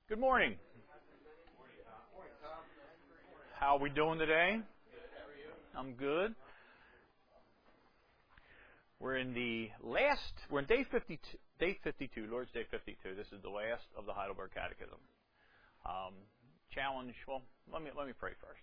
Good morning. How are we doing today? I'm good. We're in day 52, Lord's Day 52. This is the last of the Heidelberg Catechism. Challenge, well, let me pray first.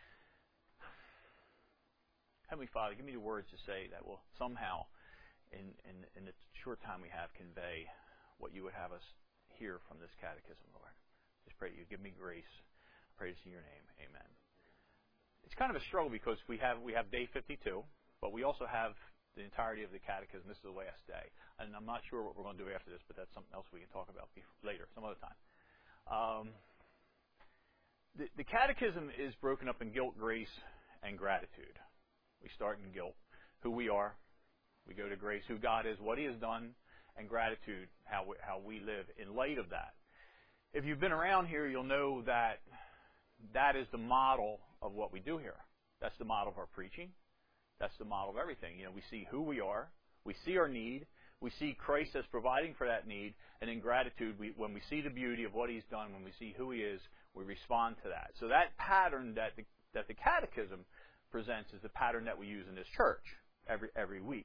Heavenly Father, give me the words to say that will somehow, in the short time we have, convey what you would have us hear from this catechism, Lord. Just pray that you give me grace. I pray this in your name. Amen. It's kind of a struggle because we have day 52, but we also have the entirety of the catechism. This is the last day. And I'm not sure what we're going to do after this, but that's something else we can talk about later, some other time. The catechism is broken up in guilt, grace, and gratitude. We start in guilt, who we are. We go to grace, who God is, what He has done, and gratitude, how we live in light of that. If you've been around here, you'll know that that is the model of what we do here. That's the model of our preaching. That's the model of everything. You know, we see who we are. We see our need. We see Christ as providing for that need. And in gratitude, when we see the beauty of what He's done, when we see who He is, we respond to that. So that pattern that the catechism presents is the pattern that we use in this church every week.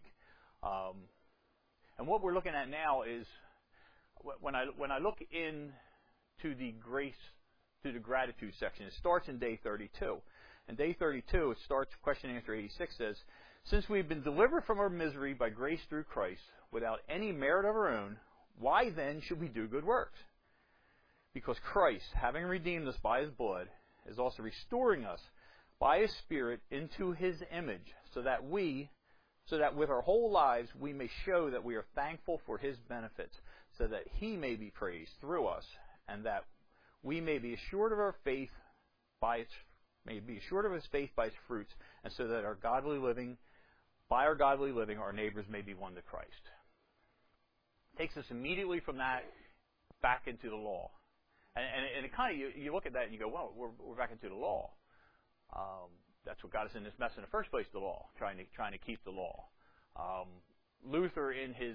And what we're looking at now is when I look into the grace, to the gratitude section, it starts in day 32. In day 32, it starts, question and answer 86 says, "Since we've been delivered from our misery by grace through Christ, without any merit of our own, why then should we do good works? Because Christ, having redeemed us by His blood, is also restoring us by His Spirit into His image, so that with our whole lives we may show that we are thankful for His benefits, so that He may be praised through us, and that we may be assured of our faith by His faith by its fruits, and so that by our godly living, our neighbors may be won to Christ." Takes us immediately from that back into the law, and it kind of you look at that and you go, well, we're back into the law. That's what got us in this mess in the first place, the law, trying to keep the law. Luther, in his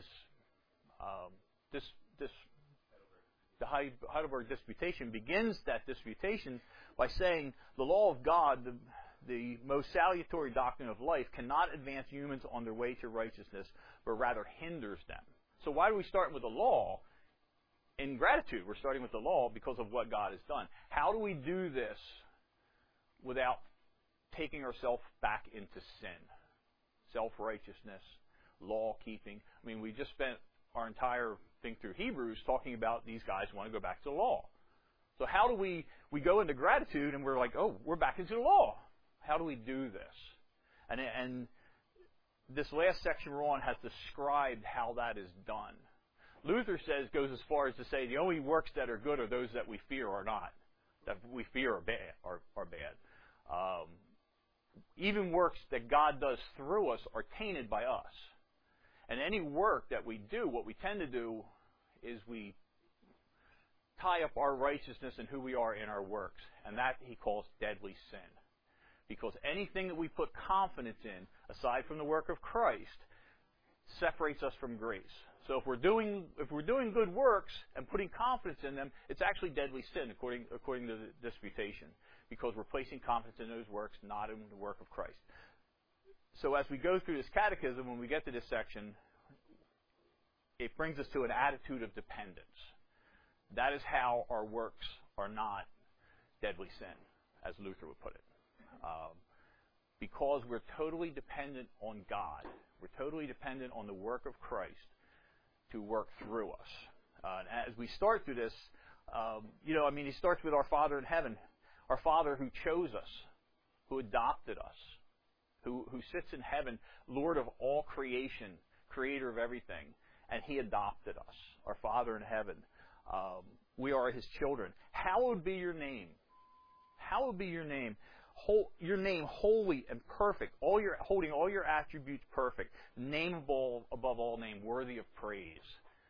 the Heidelberg Disputation, begins that disputation by saying the law of God, the most salutary doctrine of life, cannot advance humans on their way to righteousness, but rather hinders them. So why do we start with the law? In gratitude, we're starting with the law because of what God has done. How do we do this without taking ourselves back into sin? Self-righteousness, law-keeping. I mean, we just spent our entire thing through Hebrews talking about these guys want to go back to the law. So how do we go into gratitude and we're like, oh, we're back into the law. How do we do this? And this last section we're on has described how that is done. Luther goes as far as to say the only works that are good are those that we fear are not. That we fear are bad. Even works that God does through us are tainted by us. And any work that we do, what we tend to do is we tie up our righteousness and who we are in our works. And that he calls deadly sin. Because anything that we put confidence in, aside from the work of Christ, separates us from grace. So if we're doing good works and putting confidence in them, it's actually deadly sin, according to the disputation, because we're placing confidence in those works, not in the work of Christ. So as we go through this catechism, when we get to this section, it brings us to an attitude of dependence. That is how our works are not deadly sin, as Luther would put it. Because we're totally dependent on God. We're totally dependent on the work of Christ to work through us. And as we start through this, he starts with our Father in heaven, our Father who chose us, who adopted us, who sits in heaven, Lord of all creation, creator of everything, and He adopted us, our Father in heaven. We are His children. Hallowed be your name. Hallowed be your name. Your name holy and perfect, holding all your attributes perfect, name above all name, worthy of praise.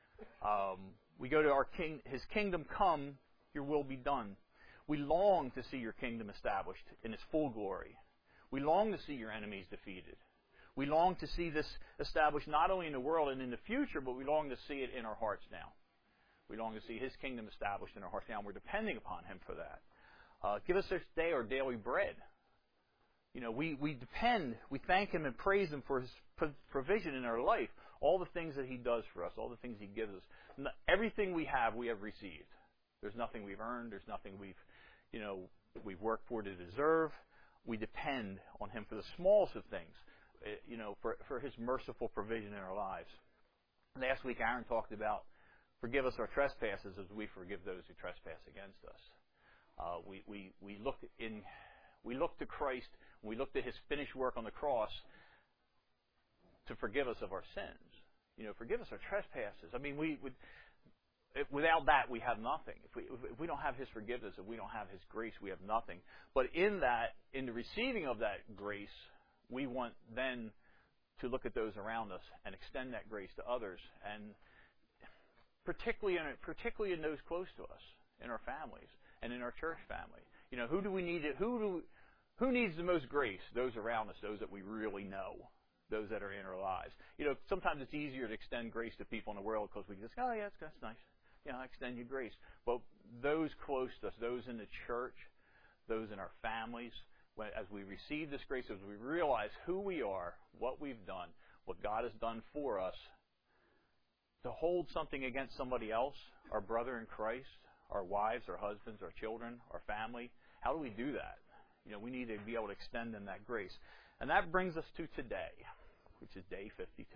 We go to His kingdom come, your will be done. We long to see your kingdom established in its full glory. We long to see your enemies defeated. We long to see this established not only in the world and in the future, but we long to see it in our hearts now. We long to see His kingdom established in our hearts now, and we're depending upon Him for that. Give us this day our daily bread. We depend, we thank Him and praise Him for His provision in our life, all the things that He does for us, all the things He gives us. Everything we have received. There's nothing we've earned. There's nothing we've worked for to deserve. We depend on Him for the smallest of things, for His merciful provision in our lives. Last week, Aaron talked about forgive us our trespasses as we forgive those who trespass against us. We look to Christ. We look to His finished work on the cross to forgive us of our sins. Forgive us our trespasses. I mean, without that, we have nothing. If we don't have His forgiveness, if we don't have His grace, we have nothing. But in the receiving of that grace, we want then to look at those around us and extend that grace to others, and particularly in those close to us, in our families and in our church family. Who do we need? Who needs the most grace? Those around us, those that we really know, those that are in our lives. Sometimes it's easier to extend grace to people in the world because we just, oh yeah, that's nice. I extend you grace. But those close to us, those in the church, those in our families, as we receive this grace, as we realize who we are, what we've done, what God has done for us, to hold something against somebody else, our brother in Christ, our wives, our husbands, our children, our family, how do we do that? We need to be able to extend them that grace. And that brings us to today, which is day 52.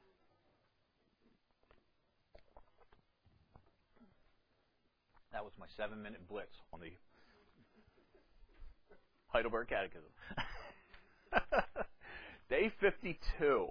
That was my 7-minute blitz on the Heidelberg Catechism. Day 52.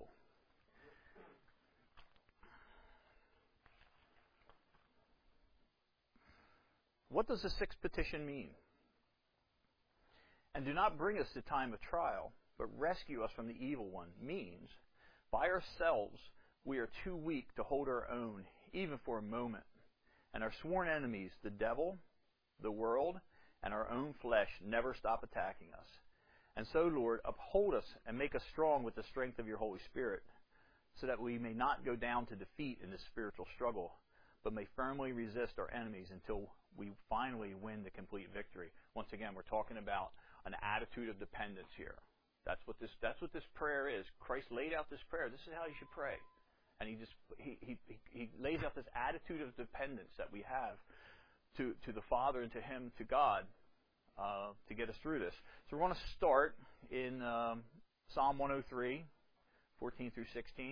What does the sixth petition mean? And do not bring us to time of trial, but rescue us from the evil one, means, by ourselves we are too weak to hold our own, even for a moment. And our sworn enemies, the devil, the world, and our own flesh, never stop attacking us. And so, Lord, uphold us and make us strong with the strength of your Holy Spirit, so that we may not go down to defeat in this spiritual struggle, but may firmly resist our enemies until we finally win the complete victory. Once again, we're talking about an attitude of dependence here. That's what this prayer is. Christ laid out this prayer. This is how you should pray. And he lays out this attitude of dependence that we have to the Father and to Him, to God, to get us through this. So we're going to start in Psalm 103, 14 through 16.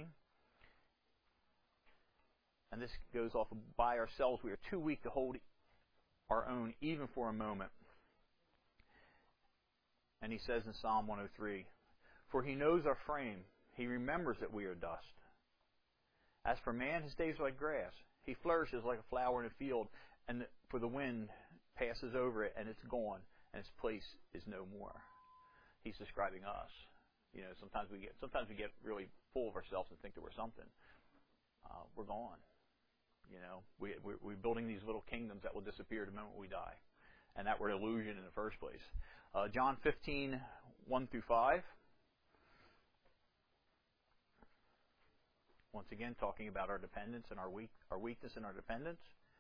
And this goes off of, by ourselves we are too weak to hold our own, even for a moment. And he says in Psalm 103, for He knows our frame. He remembers that we are dust. As for man, his days are like grass. He flourishes like a flower in a field, and for the wind passes over it, and it's gone, and its place is no more. He's describing us. Sometimes we get really full of ourselves and think that we're something. We're gone. We're building these little kingdoms that will disappear the moment we die, and that were an illusion in the first place. John 15, 1 through 5. Once again, talking about our dependence and our weakness in our dependence.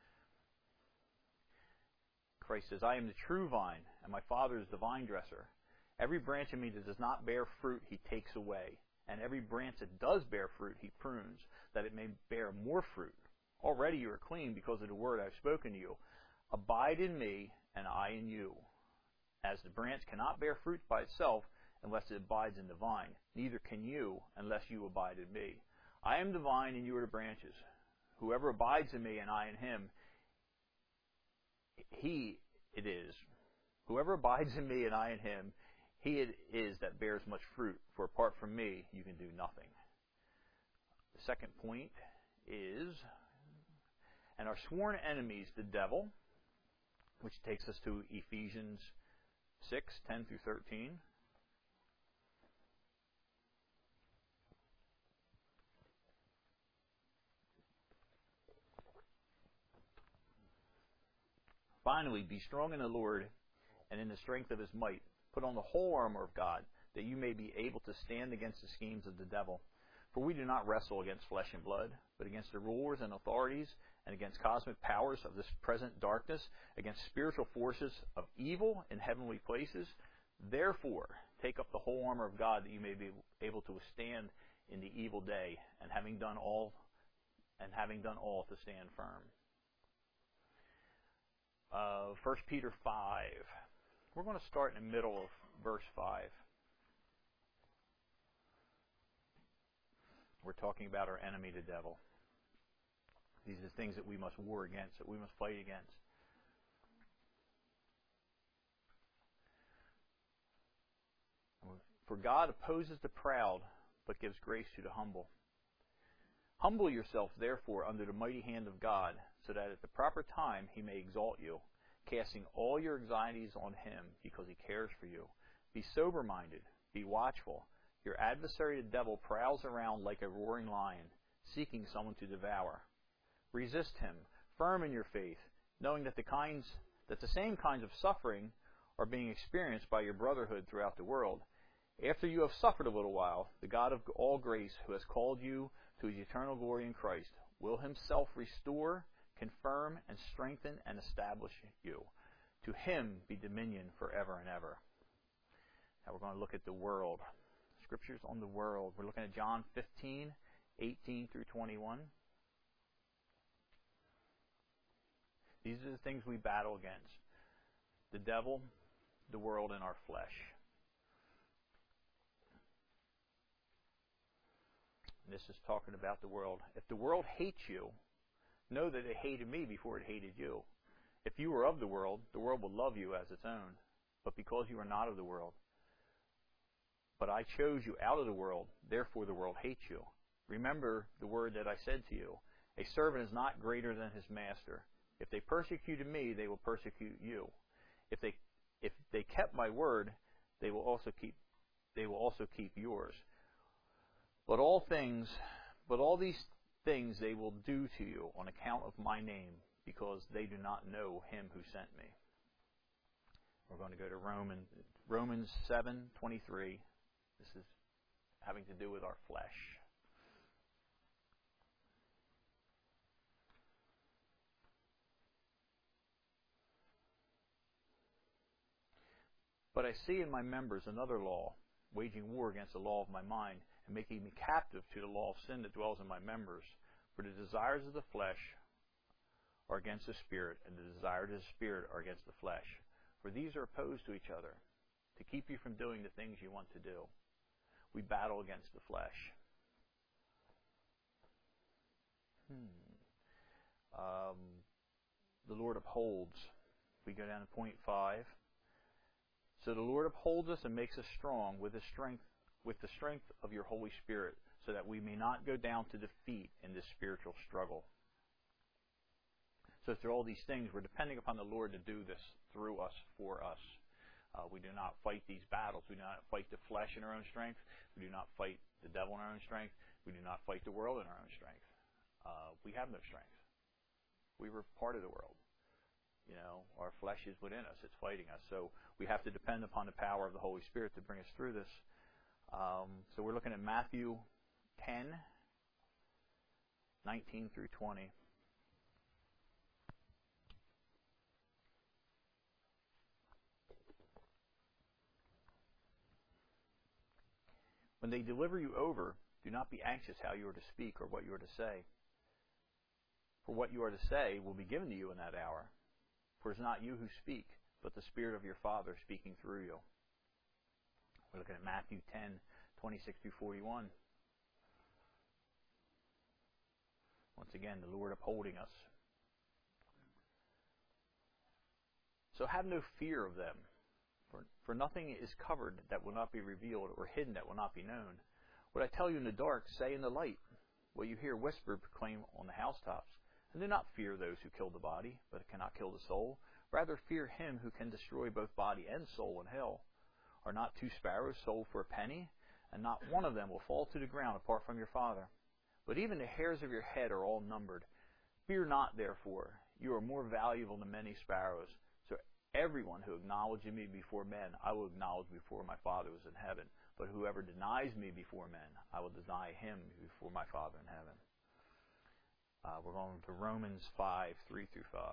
Christ says, I am the true vine, and my Father is the vine dresser. Every branch in me that does not bear fruit, He takes away. And every branch that does bear fruit, He prunes, that it may bear more fruit. Already you are clean because of the word I have spoken to you. Abide in me, and I in you. As the branch cannot bear fruit by itself unless it abides in the vine, neither can you unless you abide in me. I am the vine, and you are the branches. Whoever abides in me, and I in him, he it is. Whoever abides in me, and I in him, he it is that bears much fruit. For apart from me, you can do nothing. The second point is, and our sworn enemies, the devil, which takes us to Ephesians 6, 10 through 13. Finally, be strong in the Lord and in the strength of His might. Put on the whole armor of God, that you may be able to stand against the schemes of the devil. For we do not wrestle against flesh and blood, but against the rulers and authorities, and against cosmic powers of this present darkness, against spiritual forces of evil in heavenly places. Therefore, take up the whole armor of God, that you may be able to withstand in the evil day, and having done all to stand firm. 1 Peter 5. We're going to start in the middle of verse 5. We're talking about our enemy, the devil. These are the things that we must war against, that we must fight against. For God opposes the proud, but gives grace to the humble. Humble yourself, therefore, under the mighty hand of God, so that at the proper time he may exalt you, casting all your anxieties on him, because he cares for you. Be sober-minded, be watchful. Your adversary, the devil, prowls around like a roaring lion, seeking someone to devour. Resist him, firm in your faith, knowing that the same kinds of suffering are being experienced by your brotherhood throughout the world. After you have suffered a little while, the God of all grace, who has called you to his eternal glory in Christ, will himself restore, confirm, and strengthen and establish you. To him be dominion forever and ever. Now we're going to look at the world. Scriptures on the world. We're looking at John 15, 18 through 21. These are the things we battle against. The devil, the world, and our flesh. And this is talking about the world. If the world hates you, know that it hated me before it hated you. If you were of the world will love you as its own. But because you are not of the world, but I chose you out of the world, therefore the world hates you. Remember the word that I said to you. A servant is not greater than his master. If they persecuted me, they will persecute you. If they kept my word, they will also keep yours. But all these things they will do to you on account of my name, because they do not know him who sent me. We're going to go to Romans 7:23. This is having to do with our flesh. But I see in my members another law, waging war against the law of my mind, and making me captive to the law of sin that dwells in my members. For the desires of the flesh are against the Spirit, and the desires of the Spirit are against the flesh. For these are opposed to each other, to keep you from doing the things you want to do. We battle against the flesh. The Lord upholds. We go down to point 5. So the Lord upholds us and makes us strong with the strength of your Holy Spirit, so that we may not go down to defeat in this spiritual struggle. So through all these things, we're depending upon the Lord to do this through us, for us. We do not fight these battles. We do not fight the flesh in our own strength. We do not fight the devil in our own strength. We do not fight the world in our own strength. We have no strength. We were part of the world. You know, our flesh is within us. It's fighting us. So we have to depend upon the power of the Holy Spirit to bring us through this. So we're looking at Matthew 10, 19 through 20. When they deliver you over, do not be anxious how you are to speak or what you are to say. For what you are to say will be given to you in that hour. For it is not you who speak, but the Spirit of your Father speaking through you. We're looking at Matthew 10, 26 through 41. Once again, the Lord upholding us. So have no fear of them, for nothing is covered that will not be revealed, or hidden that will not be known. What I tell you in the dark, say in the light. What you hear whispered, proclaim on the housetops. And do not fear those who kill the body, but cannot kill the soul. Rather fear him who can destroy both body and soul in hell. Are not 2 sparrows sold for a penny? And not one of them will fall to the ground apart from your Father. But even the hairs of your head are all numbered. Fear not, therefore. You are more valuable than many sparrows. So everyone who acknowledges me before men, I will acknowledge before my Father who is in heaven. But whoever denies me before men, I will deny him before my Father in heaven. We're going to Romans 5, 3 through 5.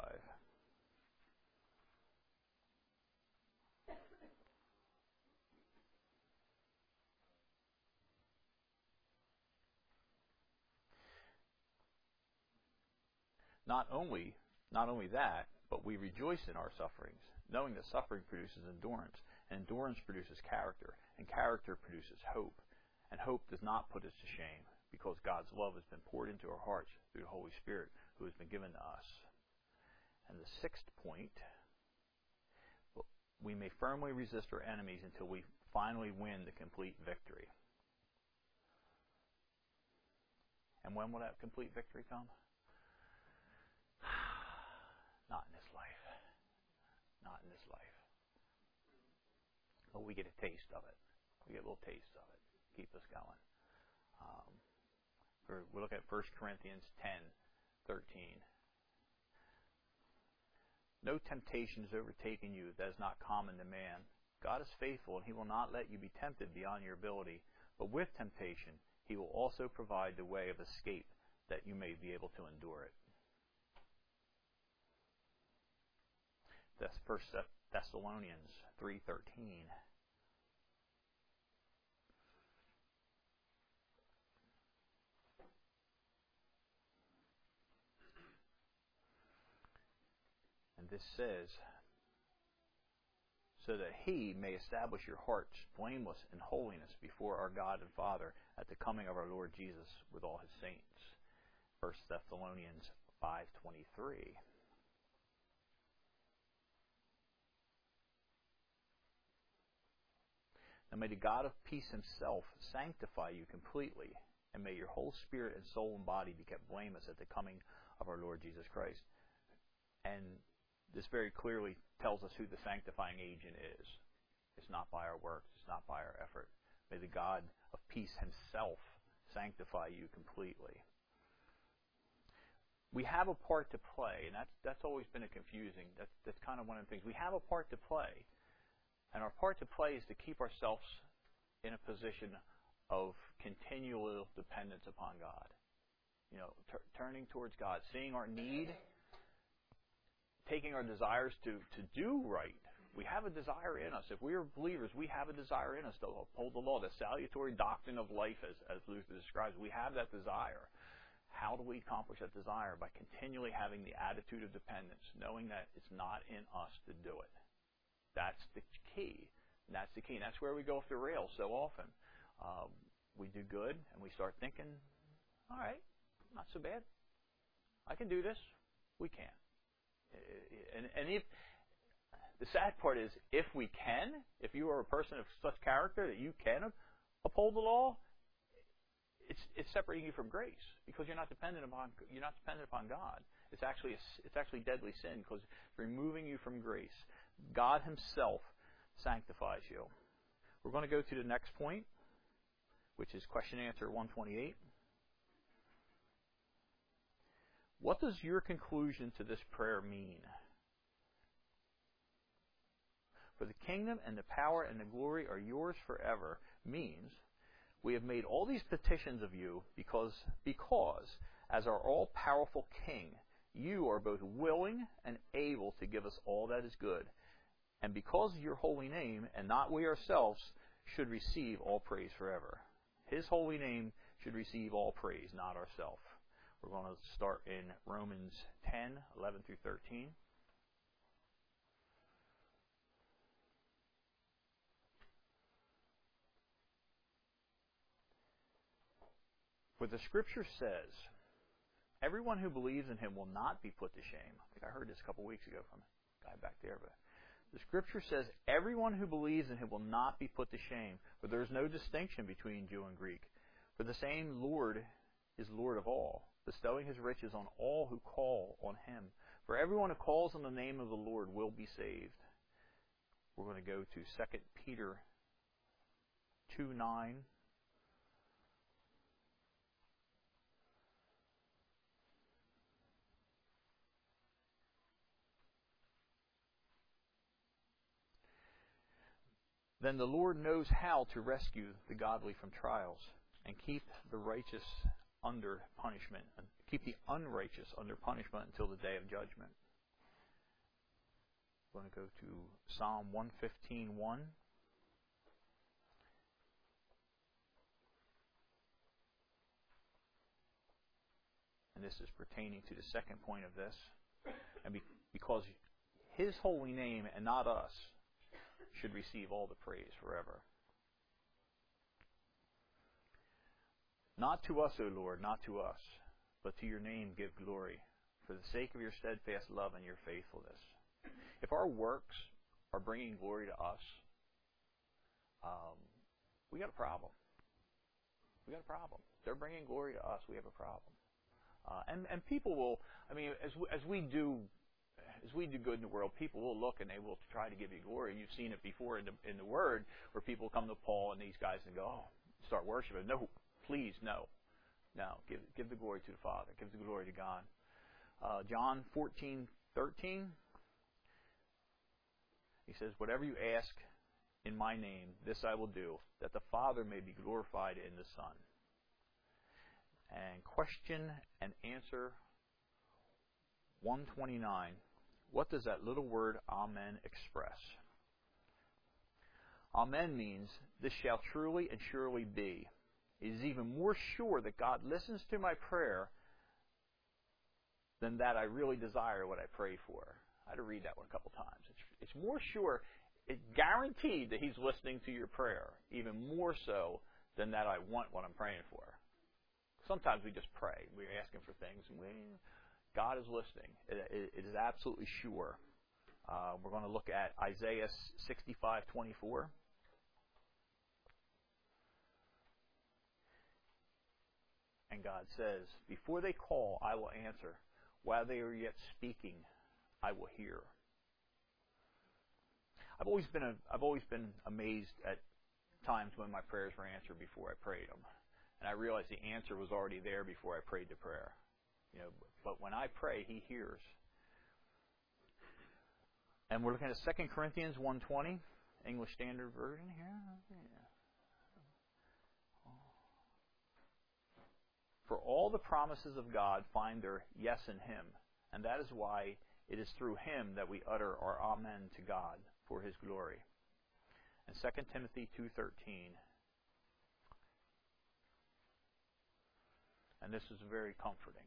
Not only that, but we rejoice in our sufferings, knowing that suffering produces endurance, and endurance produces character, and character produces hope. And hope does not put us to shame, because God's love has been poured into our hearts through the Holy Spirit who has been given to us. And the sixth point, we may firmly resist our enemies until we finally win the complete victory. And when will that complete victory come? Not in this life. Not in this life. But we get a taste of it. We get a little taste of it. Keep us going. We look at 1 Corinthians 10:13. No temptation has overtaken you that is not common to man. God is faithful, and he will not let you be tempted beyond your ability. But with temptation, he will also provide the way of escape that you may be able to endure it. That's 1 Thessalonians 3:13. And this says, so that he may establish your hearts blameless in holiness before our God and Father at the coming of our Lord Jesus with all his saints. 1 Thessalonians 5:23. And may the God of peace himself sanctify you completely, and may your whole spirit and soul and body be kept blameless at the coming of our Lord Jesus Christ. And this very clearly tells us who the sanctifying agent is. It's not by our works. It's not by our effort. May the God of peace himself sanctify you completely. We have a part to play, and that's always been confusing. That's kind of one of the things. We have a part to play. And our part to play is to keep ourselves in a position of continual dependence upon God. You know, turning towards God, seeing our need, taking our desires to do right. We have a desire in us. If we are believers, we have a desire in us to uphold the law, the salutary doctrine of life, as Luther describes. We have that desire. How do we accomplish that desire? By continually having the attitude of dependence, knowing that it's not in us to do it. That's the key. And that's the key. And that's where we go off the rails so often. We do good, and we start thinking, all right, not so bad. I can do this. We can. And if the sad part is, if we can, if you are a person of such character that you can uphold the law, it's separating you from grace, because you're not dependent upon God. It's actually deadly sin, because it's removing you from grace. God himself sanctifies you. We're going to go to the next point, which is question and answer 128. What does your conclusion to this prayer mean? For the kingdom and the power and the glory are yours forever means we have made all these petitions of you because as our all-powerful King, you are both willing and able to give us all that is good. And because of your holy name, and not we ourselves, should receive all praise forever. His holy name should receive all praise, not ourselves. We're going to start in Romans 10, 11 through 13. For the Scripture says, everyone who believes in him will not be put to shame. I think I heard this a couple weeks ago from a guy back there, but the Scripture says, everyone who believes in him will not be put to shame, for there is no distinction between Jew and Greek. For the same Lord is Lord of all, bestowing his riches on all who call on him. For everyone who calls on the name of the Lord will be saved. We're going to go to 2 Peter 2:9. Then the Lord knows how to rescue the godly from trials and keep the righteous under punishment, and keep the unrighteous under punishment until the day of judgment. I'm going to go to Psalm 115:1. And this is pertaining to the second point of this. And because His holy name and not us should receive all the praise forever. Not to us, O Lord, not to us, but to your name give glory, for the sake of your steadfast love and your faithfulness. If our works are bringing glory to us, we got a problem. We got a problem. They're bringing glory to us. We have a problem. And people will, I mean, as we do good in the world, people will look and they will try to give you glory. You've seen it before in the Word, where people come to Paul and these guys and go, oh, start worshiping. No, please, no. No, give the glory to the Father. Give the glory to God. John 14:13. He says, whatever you ask in my name, this I will do, that the Father may be glorified in the Son. And question and answer 129. What does that little word Amen express? Amen means this shall truly and surely be. It is even more sure that God listens to my prayer than that I really desire what I pray for. I had to read that one a couple times. It's more sure, it's guaranteed that He's listening to your prayer, even more so than that I want what I'm praying for. Sometimes we just pray. We're asking for things, and God is listening. It is absolutely sure. We're going to look at Isaiah 65:24. And God says, before they call, I will answer. While they are yet speaking, I will hear. I've always been amazed at times when my prayers were answered before I prayed them. And I realized the answer was already there before I prayed the prayer. But when I pray, He hears. And we're looking at 2 Corinthians 1:20, English Standard Version here. For all the promises of God find their yes in Him, and that is why it is through Him that we utter our Amen to God for His glory. And 2 Timothy 2:13. And this is very comforting.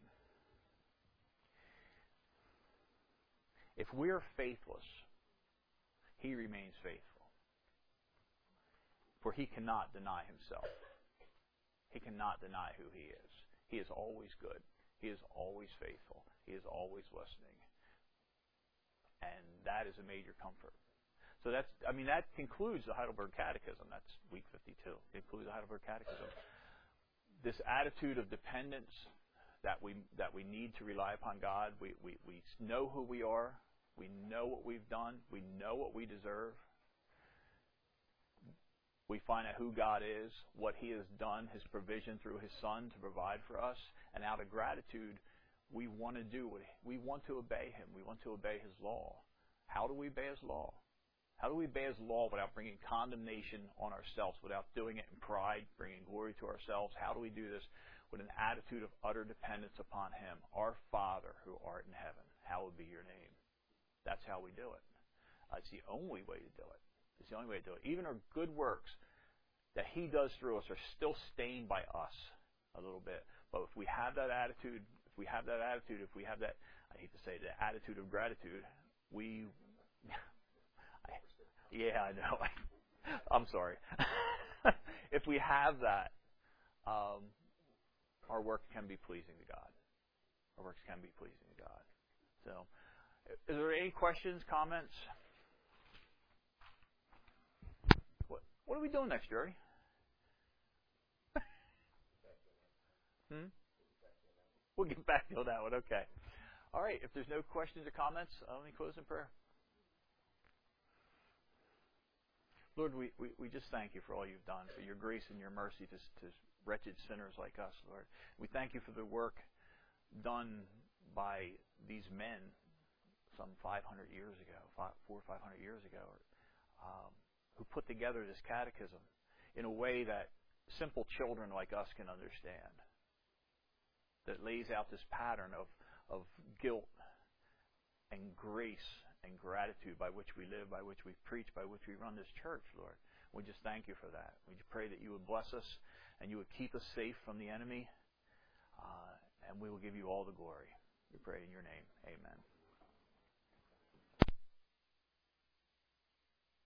If we are faithless, He remains faithful. For He cannot deny Himself. He cannot deny who He is. He is always good. He is always faithful. He is always listening. And that is a major comfort. So that concludes the Heidelberg Catechism. That's week 52. It concludes the Heidelberg Catechism. This attitude of dependence that we need to rely upon God. We know who we are. We know what we've done. We know what we deserve. We find out who God is, what He has done, His provision through His Son to provide for us, and out of gratitude, we want to obey Him. We want to obey His law. How do we obey His law? How do we obey His law without bringing condemnation on ourselves, without doing it in pride, bringing glory to ourselves? How do we do this with an attitude of utter dependence upon Him? Our Father who art in heaven, hallowed be your name. That's how we do it. It's the only way to do it. It's the only way to do it. Even our good works that He does through us are still stained by us a little bit. But if we have that attitude, if we have that, I hate to say it, the attitude of gratitude, yeah, I know. I'm sorry. If we have that, our work can be pleasing to God. Our works can be pleasing to God. So, is there any questions, comments? What are we doing next, Jerry? We'll get back to that one. Okay. All right. If there's no questions or comments, let me close in prayer. Lord, we just thank You for all You've done, for Your grace and Your mercy to wretched sinners like us, Lord. We thank You for the work done by these men some 500 years ago, 400 or 500 years ago, who put together this catechism in a way that simple children like us can understand. that lays out this pattern of guilt and grace and gratitude by which we live, by which we preach, by which we run this church, Lord. We just thank you for that. We just pray that you would bless us and you would keep us safe from the enemy, and we will give you all the glory. We pray in your name. Amen.